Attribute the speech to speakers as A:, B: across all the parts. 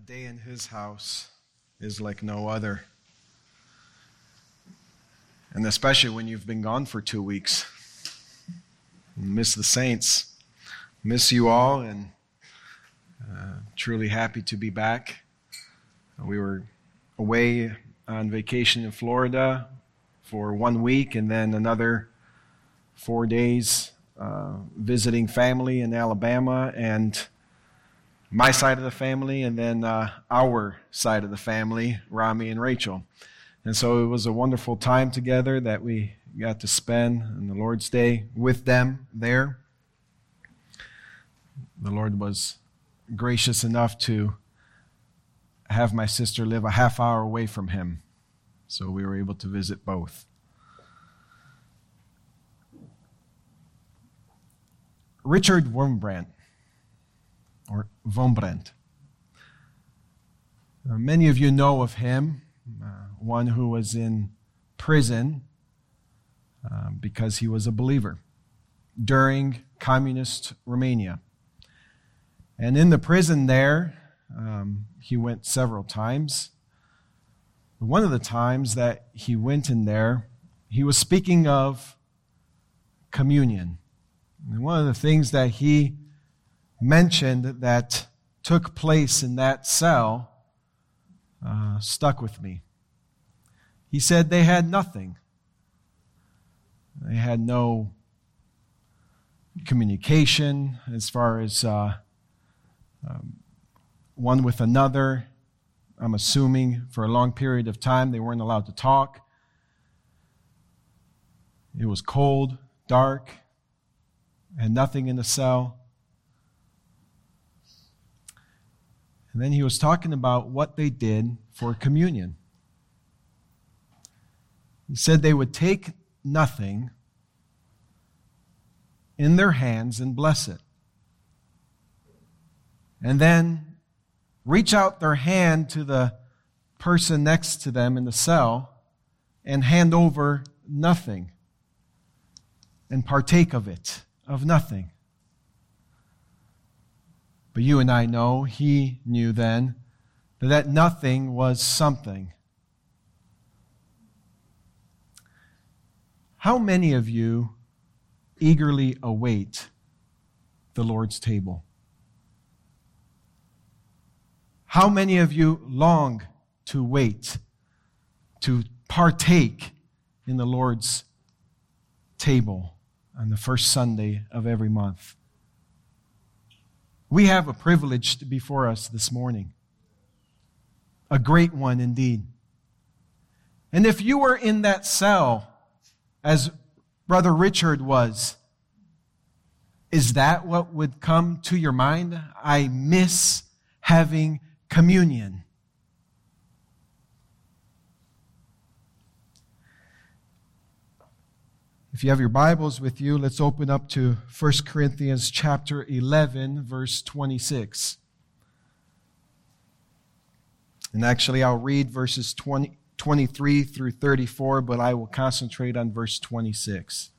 A: day in His house is like no other. And especially when you've been gone for 2 weeks. Miss the saints. Miss you all, and truly happy to be back. We were away on vacation in Florida for 1 week and then another 4 days visiting family in Alabama and my side of the family, and then our side of the family, Rami and Rachel. And so it was a wonderful time together that we got to spend on the Lord's Day with them there. The Lord was gracious enough to have my sister live a half hour away from him, so we were able to visit both. Richard Wurmbrand, or Wurmbrand. Many of you know of him, one who was in prison because he was a believer during communist Romania. And in the prison there, he went several times. One of the times that he went in there, he was speaking of communion. And one of the things that he mentioned that took place in that cell stuck with me. He said they had nothing. They had no communication as far as one with another. I'm assuming for a long period of time they weren't allowed to talk. It was cold, dark, and nothing in the cell. And then he was talking about what they did for communion. He said they would take nothing in their hands and bless it. And then reach out their hand to the person next to them in the cell and hand over nothing and partake of it, of nothing. But you and I know, he knew then, that nothing was something. How many of you eagerly await the Lord's table? How many of you long to wait, to partake in the Lord's table on the first Sunday of every month? We have a privilege before us this morning. A great one indeed. And if you were in that cell, as Brother Richard was, is that what would come to your mind? I miss having communion. If you have your Bibles with you, let's open up to 1 Corinthians chapter 11, verse 26. And actually, I'll read verses 23 through 34, but I will concentrate on verse 26.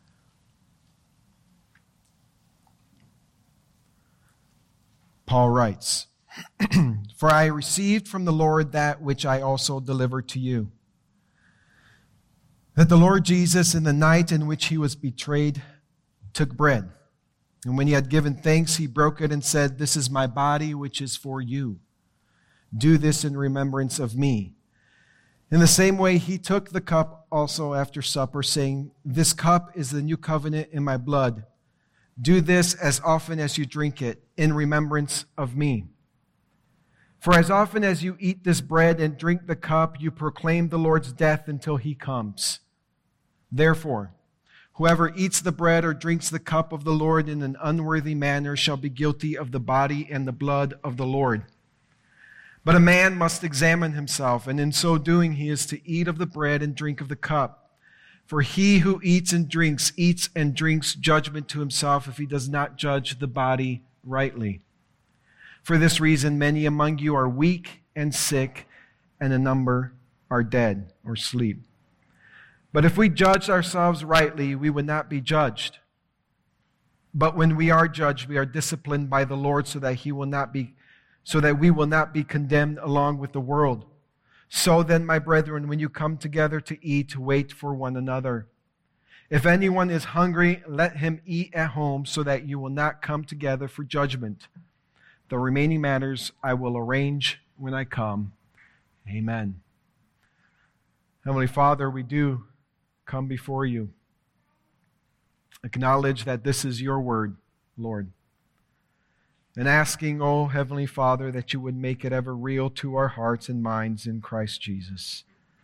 A: Paul writes, "For I received from the Lord that which I also delivered to you, that the Lord Jesus, in the night in which he was betrayed, took bread. And when he had given thanks, he broke it and said, 'This is my body, which is for you. Do this in remembrance of me.' In the same way, he took the cup also after supper, saying, 'This cup is the new covenant in my blood. Do this as often as you drink it, in remembrance of me. For as often as you eat this bread and drink the cup, you proclaim the Lord's death until he comes. Therefore, whoever eats the bread or drinks the cup of the Lord in an unworthy manner shall be guilty of the body and the blood of the Lord. But a man must examine himself, and in so doing he is to eat of the bread and drink of the cup. For he who eats and drinks judgment to himself if he does not judge the body rightly. For this reason, many among you are weak and sick, and a number are dead or sleep. But if we judged ourselves rightly, we would not be judged. But when we are judged, we are disciplined by the Lord so that he will not be so that we will not be condemned along with the world. So then, my brethren, when you come together to eat, wait for one another. If anyone is hungry, let him eat at home, so that you will not come together for judgment. The remaining matters I will arrange when I come. Amen. Heavenly Father, we do come before you. Acknowledge that this is your word, Lord. And asking, oh Heavenly Father, that you would make it ever real to our hearts and minds in Christ Jesus.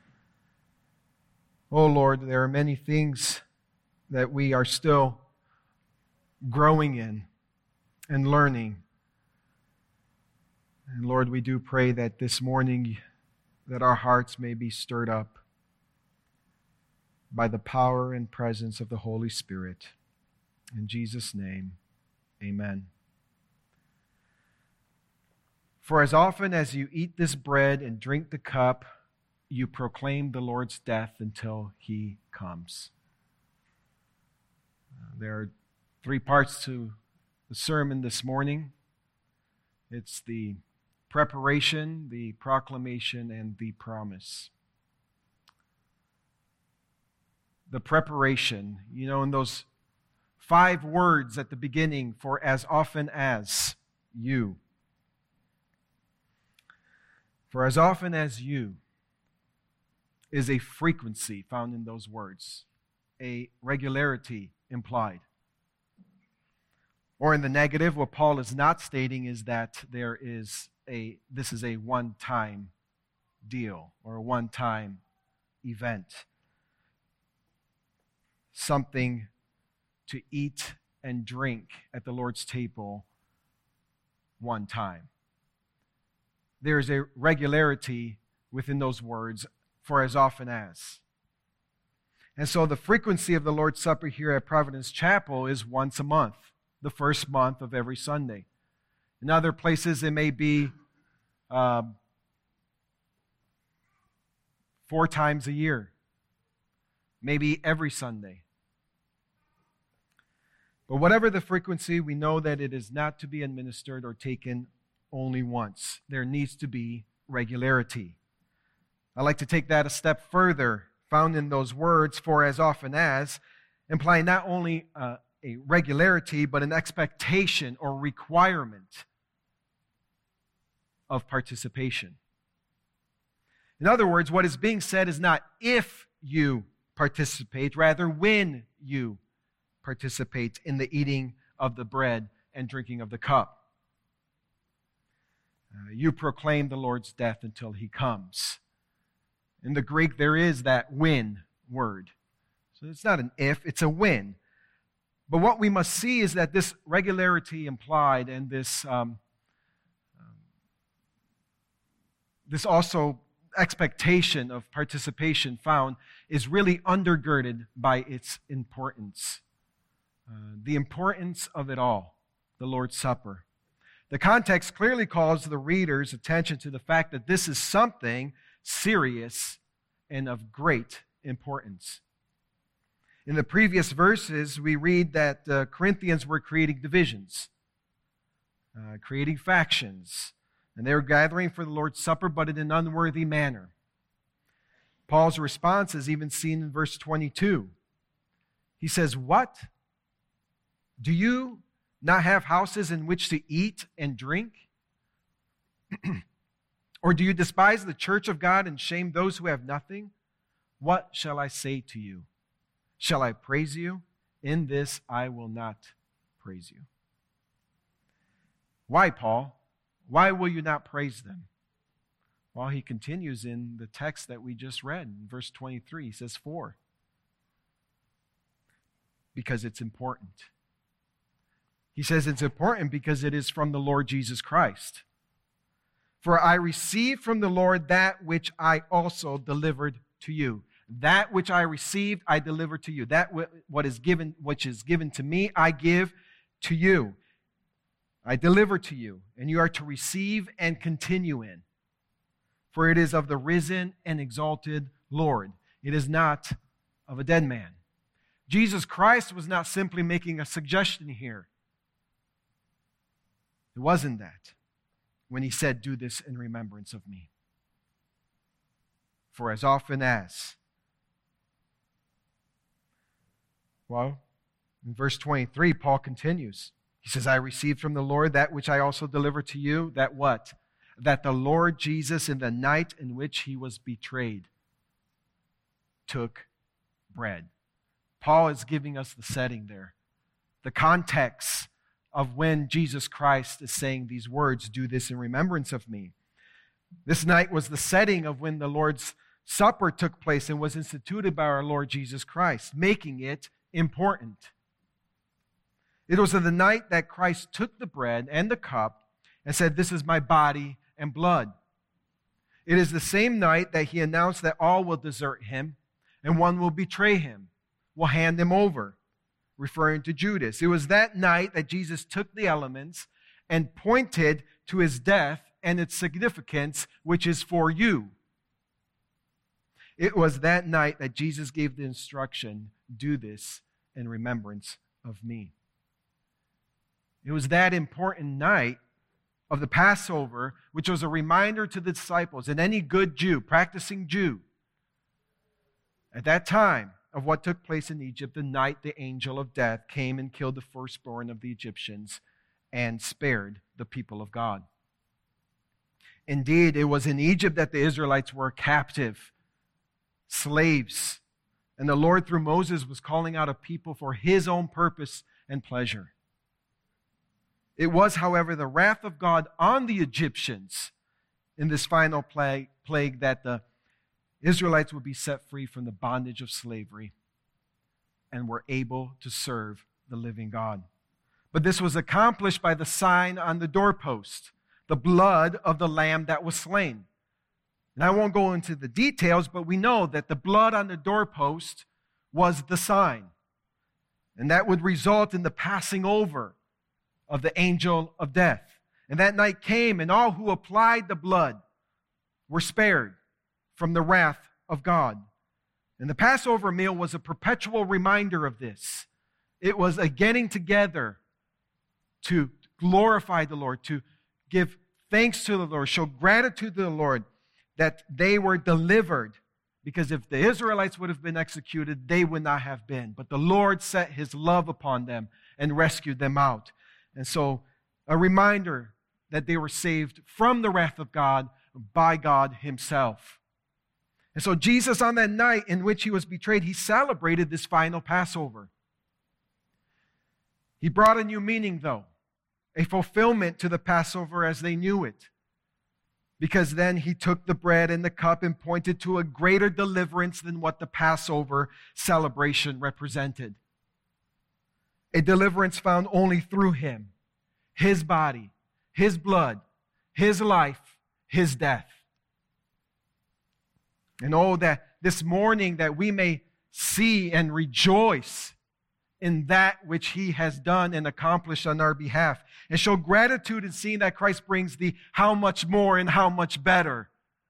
A: Oh Lord, there are many things that we are still growing in and learning. And Lord, we do pray that this morning that our hearts may be stirred up by the power and presence of the Holy Spirit. In Jesus' name, amen. For as often as you eat this bread and drink the cup, you proclaim the Lord's death until he comes. There are 3 parts to the sermon this morning. It's the preparation, the proclamation, and the promise. The preparation, in those 5 words at the beginning, for as often as you. For as often as you is a frequency found in those words, a regularity implied. Or in the negative, what Paul is not stating is that this is a one-time deal or a one-time event. Something to eat and drink at the Lord's table one time. There is a regularity within those words, for as often as. And so the frequency of the Lord's Supper here at Providence Chapel is once a month, the first month of every Sunday. In other places, it may be 4 times a year, maybe every Sunday. But whatever the frequency, we know that it is not to be administered or taken only once. There needs to be regularity. I like to take that a step further, found in those words, for as often as, implying not only a regularity, but an expectation or requirement of participation. In other words, what is being said is not if you participate, rather when you participate in the eating of the bread and drinking of the cup. You proclaim the Lord's death until he comes. In the Greek, there is that when word. So it's not an if, it's a when. But what we must see is that this regularity implied and this also expectation of participation found is really undergirded by its importance. The importance of it all, the Lord's Supper. The context clearly calls the reader's attention to the fact that this is something serious and of great importance. In the previous verses, we read that the Corinthians were creating divisions, creating factions, and they were gathering for the Lord's Supper, but in an unworthy manner. Paul's response is even seen in verse 22. He says, "What? Do you not have houses in which to eat and drink? Or do you despise the church of God and shame those who have nothing? What shall I say to you? Shall I praise you? In this I will not praise you." Why, Paul? Why will you not praise them? Well, he continues in the text that we just read, in verse 23. He says, "For." Because it's important. He says it's important because it is from the Lord Jesus Christ. "For I received from the Lord that which I also delivered to you." That which I received, I deliver to you. That which is given to me, I give to you. I deliver to you, and you are to receive and continue in. For it is of the risen and exalted Lord. It is not of a dead man. Jesus Christ was not simply making a suggestion here. It wasn't that. when he said, "Do this in remembrance of me." For as often as. Well, in verse 23, Paul continues. He says, "I received from the Lord that which I also delivered to you." That what? That the Lord Jesus, in the night in which he was betrayed, took bread. Paul is giving us the setting there, the context of when Jesus Christ is saying these words, "Do this in remembrance of me." This night was the setting of when the Lord's Supper took place and was instituted by our Lord Jesus Christ, making it important. It was on the night that Christ took the bread and the cup and said, "This is my body and blood." It is the same night that he announced that all will desert him and one will betray him, will hand him over, referring to Judas. It was that night that Jesus took the elements and pointed to his death and its significance, which is for you. It was that night that Jesus gave the instruction, "Do this in remembrance of me." It was that important night of the Passover, which was a reminder to the disciples and any good Jew, practicing Jew, at that time of what took place in Egypt, the night the angel of death came and killed the firstborn of the Egyptians and spared the people of God. Indeed, it was in Egypt that the Israelites were captive, slaves, and the Lord through Moses was calling out a people for his own purpose and pleasure. It was, however, the wrath of God on the Egyptians in this final plague that the Israelites would be set free from the bondage of slavery and were able to serve the living God. But this was accomplished by the sign on the doorpost, the blood of the lamb that was slain. And I won't go into the details, but we know that the blood on the doorpost was the sign. And that would result in the passing over of the angel of death. And that night came, and all who applied the blood were spared from the wrath of God. And the Passover meal was a perpetual reminder of this. It was a getting together to glorify the Lord, to give thanks to the Lord, show gratitude to the Lord that they were delivered. Because if the Israelites would have been executed, they would not have been. But the Lord set his love upon them and rescued them out. And so a reminder that they were saved from the wrath of God by God himself. And so Jesus, on that night in which he was betrayed, he celebrated this final Passover. He brought a new meaning, though, a fulfillment to the Passover as they knew it. Because then he took the bread and the cup and pointed to a greater deliverance than what the Passover celebration represented. A deliverance found only through him, his body, his blood, his life, his death. And oh, that this morning that we may see and rejoice in that which he has done and accomplished on our behalf, and show gratitude in seeing that Christ brings the how much more and how much better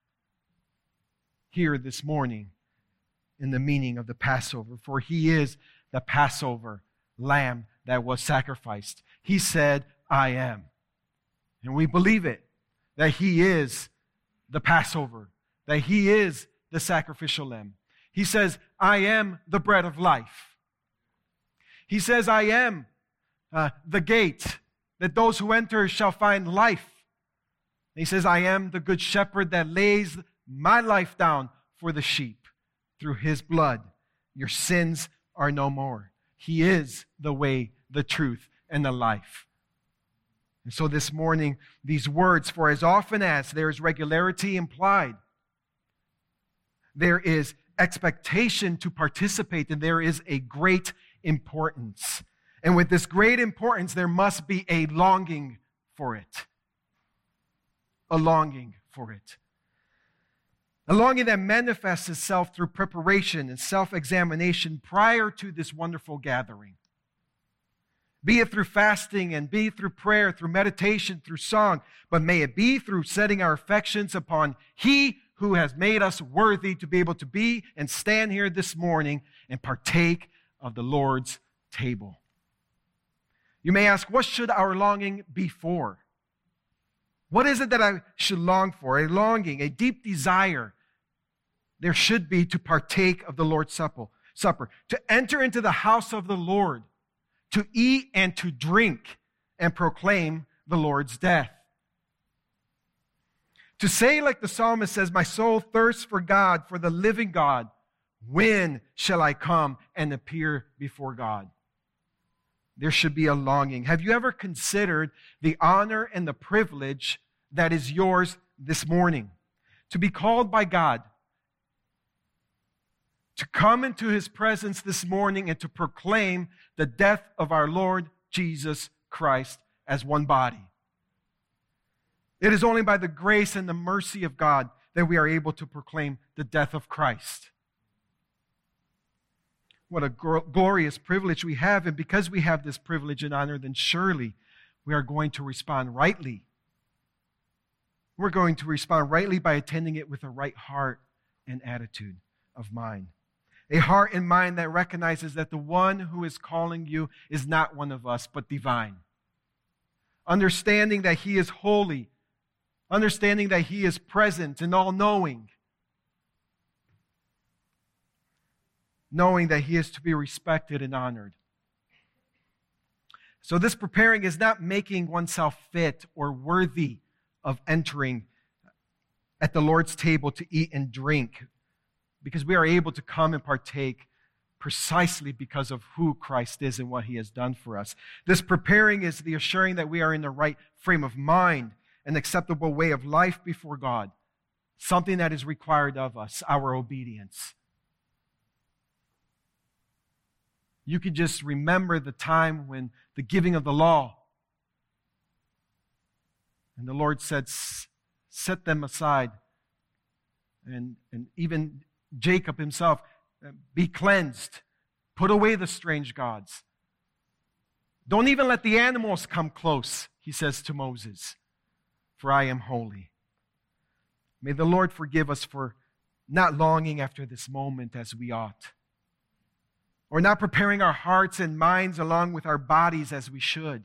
A: here this morning in the meaning of the Passover. For he is the Passover lamb that was sacrificed. He said, "I am." And we believe it, that he is the Passover, that he is the sacrificial lamb. He says, "I am the bread of life." He says, "I am the gate, that those who enter shall find life." And he says, "I am the good shepherd that lays my life down for the sheep. Through his blood, your sins are no more." He is the way, the truth, and the life. And so this morning, these words, for as often as there is regularity implied, there is expectation to participate, and there is a great importance. And with this great importance, there must be a longing for it. A longing for it. A longing that manifests itself through preparation and self-examination prior to this wonderful gathering. Be it through fasting and be it through prayer, through meditation, through song, but may it be through setting our affections upon He who has made us worthy to be able to be and stand here this morning and partake of the Lord's table. You may ask, what should our longing be for? What is it that I should long for? A longing, a deep desire there should be to partake of the Lord's Supper, to enter into the house of the Lord, to eat and to drink and proclaim the Lord's death. To say like the psalmist says, my soul thirsts for God, for the living God. When shall I come and appear before God? There should be a longing. Have you ever considered the honor and the privilege that is yours this morning? To be called by God, to come into His presence this morning and to proclaim the death of our Lord Jesus Christ as one body. It is only by the grace and the mercy of God that we are able to proclaim the death of Christ. What a glorious privilege we have, and because we have this privilege and honor, then surely we are going to respond rightly. We're going to respond rightly by attending it with a right heart and attitude of mind. A heart and mind that recognizes that the one who is calling you is not one of us, but divine. Understanding that He is holy. Understanding that He is present and all-knowing. Knowing that He is to be respected and honored. So this preparing is not making oneself fit or worthy of entering at the Lord's table to eat and drink, because we are able to come and partake precisely because of who Christ is and what He has done for us. This preparing is the assuring that we are in the right frame of mind, an acceptable way of life before God, something that is required of us, our obedience. You could just remember the time when the giving of the law, and the Lord said, set them aside. And even Jacob himself, be cleansed. Put away the strange gods. Don't even let the animals come close, He says to Moses, for I am holy. May the Lord forgive us for not longing after this moment as we ought, or not preparing our hearts and minds along with our bodies as we should.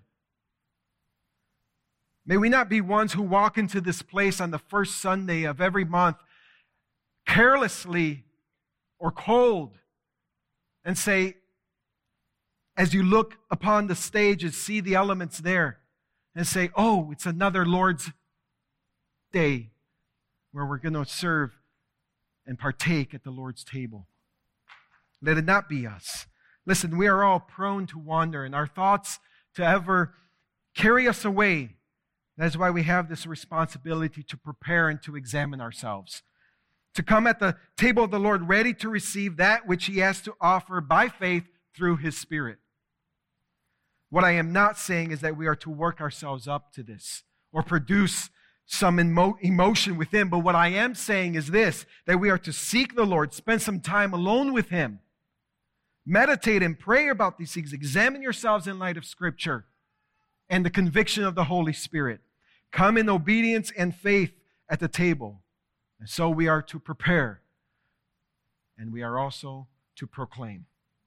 A: May we not be ones who walk into this place on the first Sunday of every month carelessly or cold and say, as you look upon the stage and see the elements there, and say, oh, it's another Lord's Day where we're going to serve and partake at the Lord's table. Let it not be us. Listen, we are all prone to wander and our thoughts to ever carry us away. That's why we have this responsibility to prepare and to examine ourselves. To come at the table of the Lord ready to receive that which He has to offer by faith through His Spirit. What I am not saying is that we are to work ourselves up to this or produce some emotion within. But what I am saying is this, that we are to seek the Lord, spend some time alone with Him, meditate and pray about these things, examine yourselves in light of Scripture and the conviction of the Holy Spirit. Come in obedience and faith at the table. And so we are to prepare, and we are also to proclaim.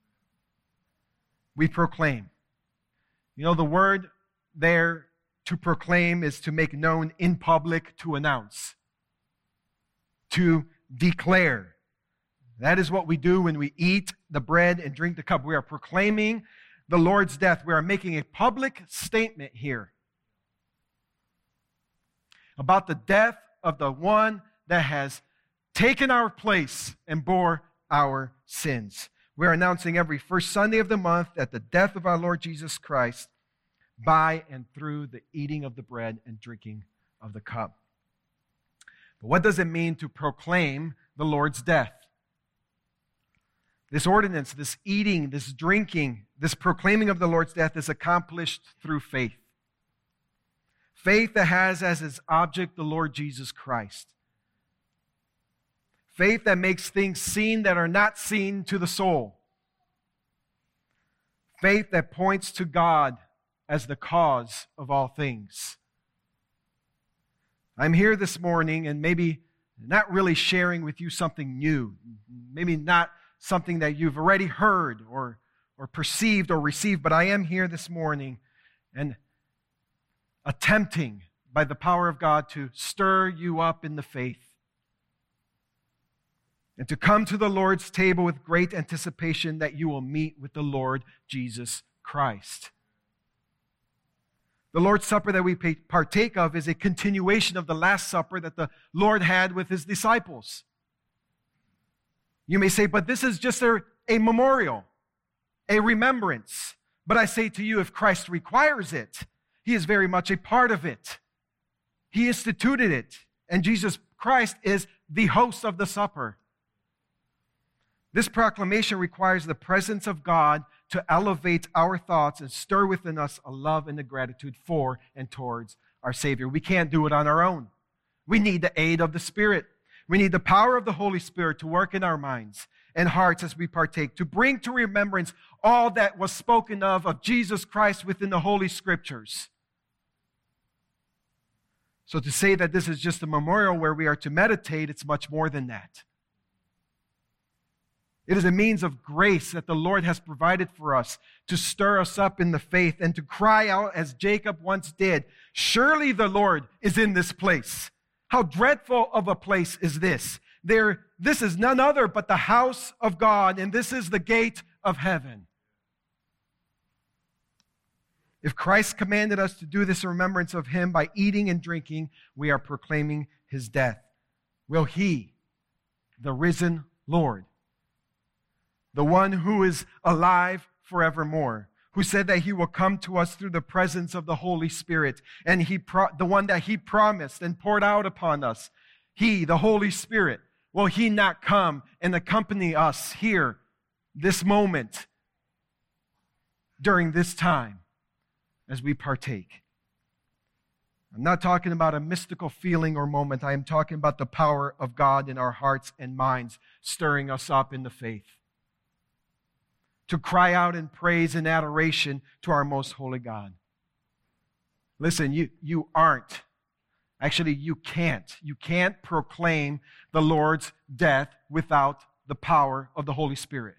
A: We proclaim. You know, the word there, to proclaim, is to make known in public, to announce, to declare. That is what we do when we eat the bread and drink the cup. We are proclaiming the Lord's death. We are making a public statement here about the death of the one that has taken our place and bore our sins. We're announcing every first Sunday of the month that the death of our Lord Jesus Christ by and through the eating of the bread and drinking of the cup. But what does it mean to proclaim the Lord's death? This ordinance, this eating, this drinking, this proclaiming of the Lord's death is accomplished through faith. Faith that has as its object the Lord Jesus Christ. Faith that makes things seen that are not seen to the soul. Faith that points to God as the cause of all things. I'm here this morning and maybe not really sharing with you something new. Maybe not something that you've already heard or perceived or received, but I am here this morning and attempting by the power of God to stir you up in the faith and to come to the Lord's table with great anticipation that you will meet with the Lord Jesus Christ. The Lord's Supper that we partake of is a continuation of the Last Supper that the Lord had with his disciples. You may say, but this is just a memorial, a remembrance. But I say to you, if Christ requires it, he is very much a part of it. He instituted it, and Jesus Christ is the host of the supper. This proclamation requires the presence of God to elevate our thoughts and stir within us a love and a gratitude for and towards our Savior. We can't do it on our own. We need the aid of the Spirit. We need the power of the Holy Spirit to work in our minds and hearts as we partake, to bring to remembrance all that was spoken of Jesus Christ within the Holy Scriptures. So to say that this is just a memorial where we are to meditate, it's much more than that. It is a means of grace that the Lord has provided for us to stir us up in the faith and to cry out as Jacob once did, surely the Lord is in this place. How dreadful of a place is this? This is none other but the house of God, and this is the gate of heaven. If Christ commanded us to do this in remembrance of him by eating and drinking, we are proclaiming his death. Will he, the risen Lord, the one who is alive forevermore, who said that he will come to us through the presence of the Holy Spirit, and the one that he promised and poured out upon us, he, the Holy Spirit, will he not come and accompany us here, this moment, during this time, as we partake? I'm not talking about a mystical feeling or moment. I am talking about the power of God in our hearts and minds, stirring us up in the faith, to cry out in praise and adoration to our most holy God. Listen, you aren't. Actually, you can't. You can't proclaim the Lord's death without the power of the Holy Spirit.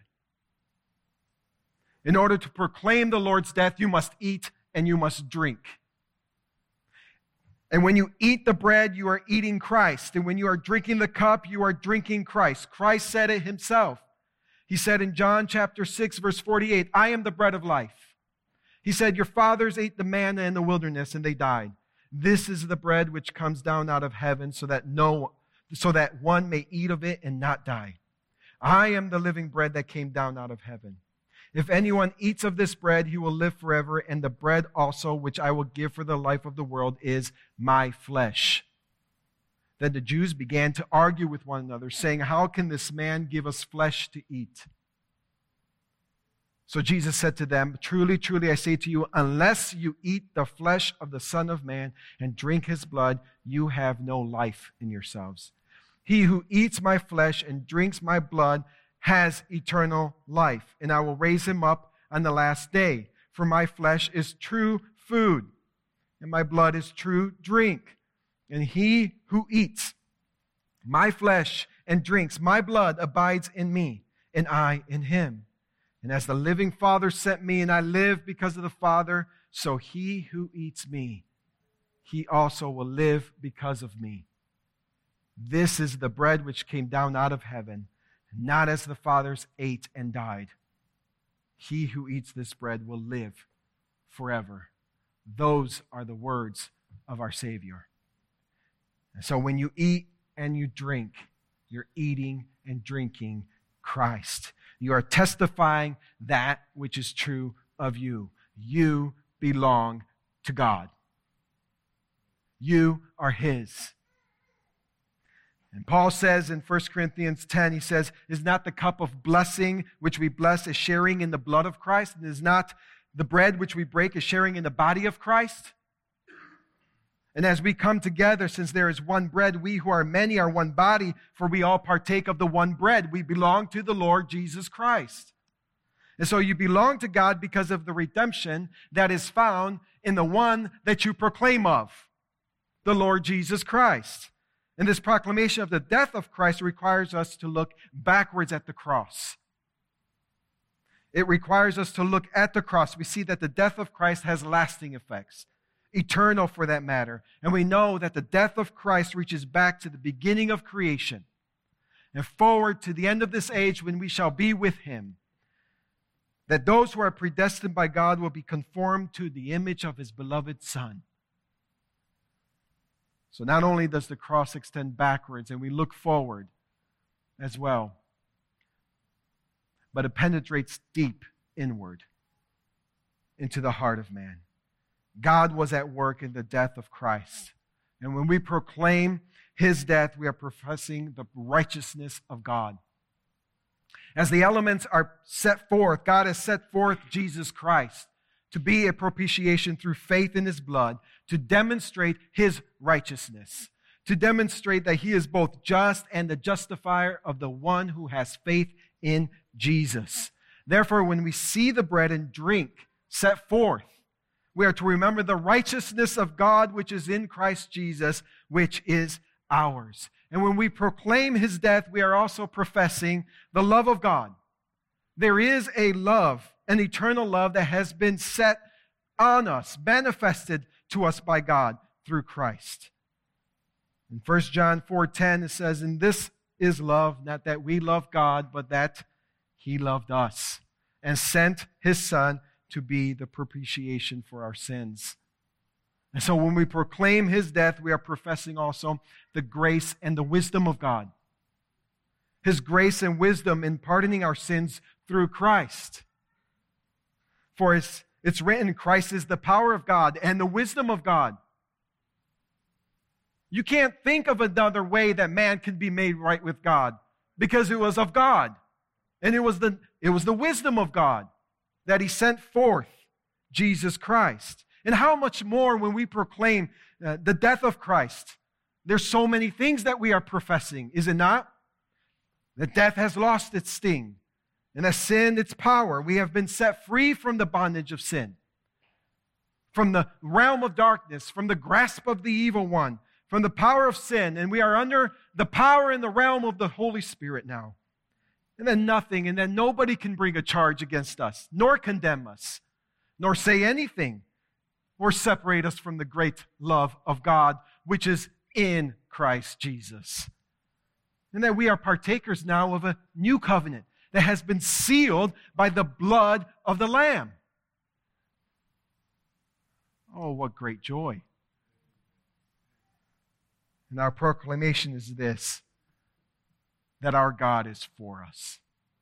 A: In order to proclaim the Lord's death, you must eat and you must drink. And when you eat the bread, you are eating Christ. And when you are drinking the cup, you are drinking Christ. Christ said it himself. He said in John chapter 6, verse 48, I am the bread of life. He said, your fathers ate the manna in the wilderness and they died. This is the bread which comes down out of heaven so that one may eat of it and not die. I am the living bread that came down out of heaven. If anyone eats of this bread, he will live forever, and the bread also which I will give for the life of the world is my flesh. Then the Jews began to argue with one another, saying, how can this man give us flesh to eat? So Jesus said to them, truly, truly, I say to you, unless you eat the flesh of the Son of Man and drink his blood, you have no life in yourselves. He who eats my flesh and drinks my blood has eternal life, and I will raise him up on the last day. For my flesh is true food, and my blood is true drink. And he who eats my flesh and drinks my blood abides in me, and I in him. And as the living Father sent me, and I live because of the Father, so he who eats me, he also will live because of me. This is the bread which came down out of heaven, not as the fathers ate and died. He who eats this bread will live forever. Those are the words of our Savior. And so when you eat and you drink, you're eating and drinking Christ. You are testifying that which is true of you. You belong to God. You are his. And Paul says in 1 Corinthians 10, he says, is not the cup of blessing which we bless a sharing in the blood of Christ? And is not the bread which we break a sharing in the body of Christ? And as we come together, since there is one bread, we who are many are one body, for we all partake of the one bread. We belong to the Lord Jesus Christ. And so you belong to God because of the redemption that is found in the one that you proclaim of, the Lord Jesus Christ. And this proclamation of the death of Christ requires us to look backwards at the cross. It requires us to look at the cross. We see that the death of Christ has lasting effects, eternal for that matter. And we know that the death of Christ reaches back to the beginning of creation and forward to the end of this age when we shall be with him. That those who are predestined by God will be conformed to the image of his beloved Son. So not only does the cross extend backwards and we look forward as well, but it penetrates deep inward into the heart of man. God was at work in the death of Christ. And when we proclaim his death, we are professing the righteousness of God. As the elements are set forth, God has set forth Jesus Christ to be a propitiation through faith in his blood, to demonstrate his righteousness, to demonstrate that he is both just and the justifier of the one who has faith in Jesus. Therefore, when we see the bread and drink set forth, we are to remember the righteousness of God which is in Christ Jesus, which is ours. And when we proclaim his death, we are also professing the love of God. There is a love, an eternal love that has been set on us, manifested to us by God through Christ. In 1 John 4:10, it says, "And this is love, not that we love God, but that he loved us and sent his Son to be the propitiation for our sins." And so when we proclaim his death, we are professing also the grace and the wisdom of God. His grace and wisdom in pardoning our sins through Christ. For it's written, Christ is the power of God and the wisdom of God. You can't think of another way that man can be made right with God, because it was of God. And it was the wisdom of God that he sent forth Jesus Christ. And how much more when we proclaim the death of Christ? There's so many things that we are professing, is it not? That death has lost its sting and has sin its power. We have been set free from the bondage of sin, from the realm of darkness, from the grasp of the evil one, from the power of sin, and we are under the power and the realm of the Holy Spirit now. And then nothing, and then nobody can bring a charge against us, nor condemn us, nor say anything, or separate us from the great love of God, which is in Christ Jesus. And that we are partakers now of a new covenant that has been sealed by the blood of the Lamb. Oh, what great joy. And our proclamation is this, that our God is for us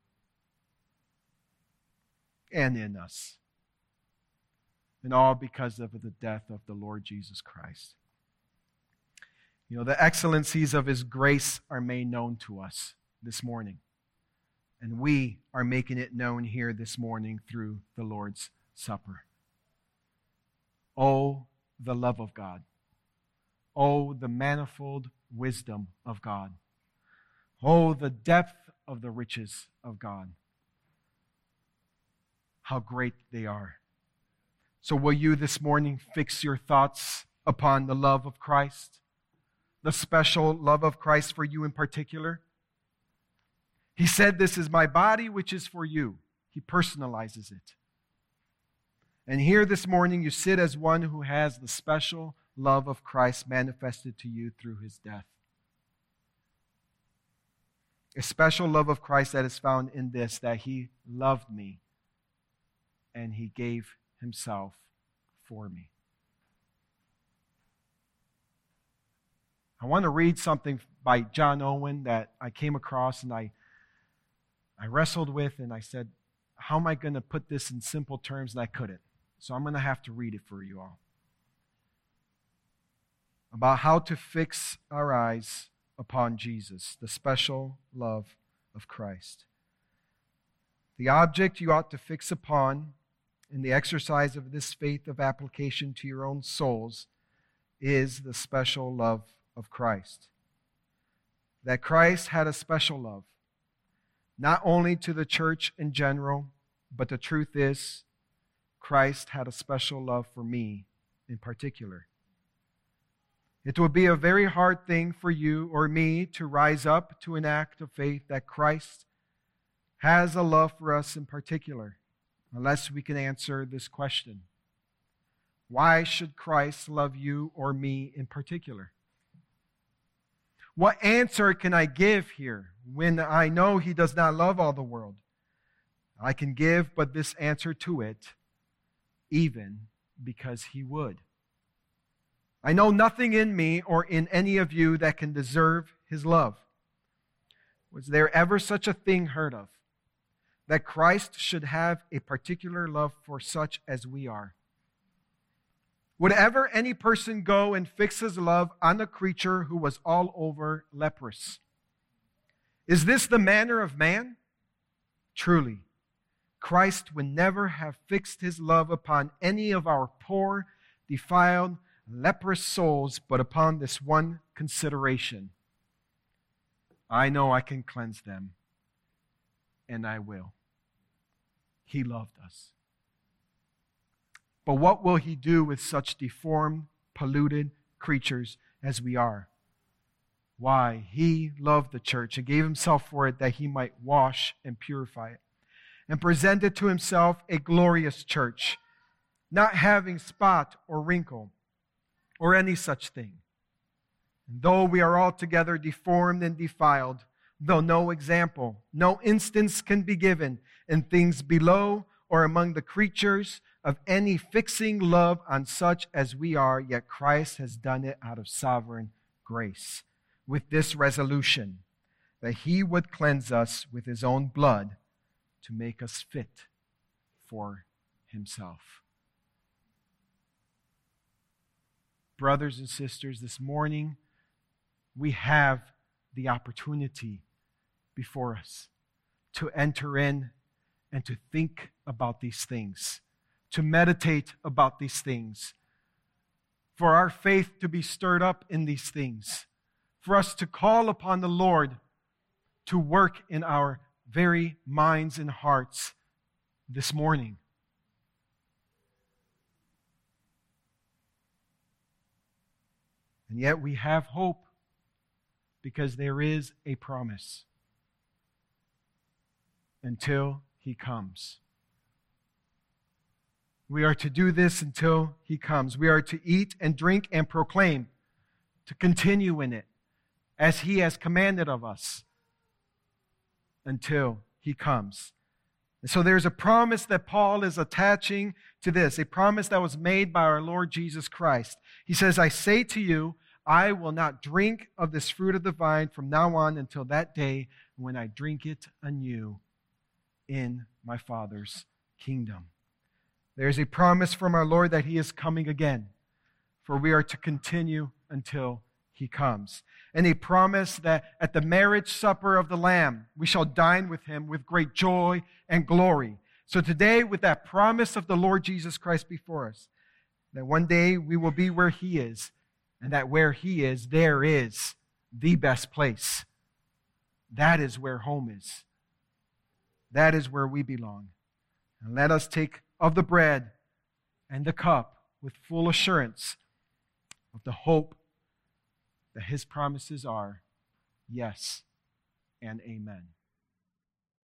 A: and in us. And all because of the death of the Lord Jesus Christ. You know, the excellencies of his grace are made known to us this morning. And we are making it known here this morning through the Lord's Supper. Oh, the love of God. Oh, the manifold wisdom of God. Oh, the depth of the riches of God. How great they are. So will you this morning fix your thoughts upon the love of Christ? The special love of Christ for you in particular? He said, "This is my body, which is for you." He personalizes it. And here this morning you sit as one who has the special love of Christ manifested to you through his death. A special love of Christ that is found in this, that he loved me and he gave himself for me. I want to read something by John Owen that I came across and I wrestled with, and I said, how am I going to put this in simple terms? And I couldn't. So I'm going to have to read it for you all. About how to fix our eyes upon Jesus, the special love of Christ. The object you ought to fix upon in the exercise of this faith of application to your own souls is the special love of Christ. That Christ had a special love, not only to the church in general, but the truth is, Christ had a special love for me in particular. It would be a very hard thing for you or me to rise up to an act of faith that Christ has a love for us in particular, unless we can answer this question. Why should Christ love you or me in particular? What answer can I give here when I know he does not love all the world? I can give but this answer to it, even because he would. I know nothing in me or in any of you that can deserve his love. Was there ever such a thing heard of, that Christ should have a particular love for such as we are? Would ever any person go and fix his love on a creature who was all over leprous? Is this the manner of man? Truly, Christ would never have fixed his love upon any of our poor, defiled, leprous souls, but upon this one consideration. I know I can cleanse them, and I will. He loved us. But what will he do with such deformed, polluted creatures as we are? Why, he loved the church and gave himself for it that he might wash and purify it, and present it to himself a glorious church, not having spot or wrinkle or any such thing. And though we are altogether deformed and defiled, though no example, no instance can be given in things below or among the creatures of any fixing love on such as we are, yet Christ has done it out of sovereign grace, with this resolution, that he would cleanse us with his own blood to make us fit for himself. Brothers and sisters, this morning we have the opportunity before us to enter in and to think about these things, to meditate about these things, for our faith to be stirred up in these things, for us to call upon the Lord to work in our very minds and hearts this morning. And yet we have hope because there is a promise until he comes. We are to do this until he comes. We are to eat and drink and proclaim, to continue in it as he has commanded of us until he comes. And so there's a promise that Paul is attaching to this, a promise that was made by our Lord Jesus Christ. He says, I say to you, I will not drink of this fruit of the vine from now on until that day when I drink it anew in my Father's kingdom. There's a promise from our Lord that he is coming again, for we are to continue until he comes. And a promise that at the marriage supper of the Lamb, we shall dine with him with great joy and glory. So today, with that promise of the Lord Jesus Christ before us, that one day we will be where he is, and that where he is, there is the best place. That is where home is. That is where we belong. And let us take of the bread and the cup with full assurance of the hope that his promises are yes and amen.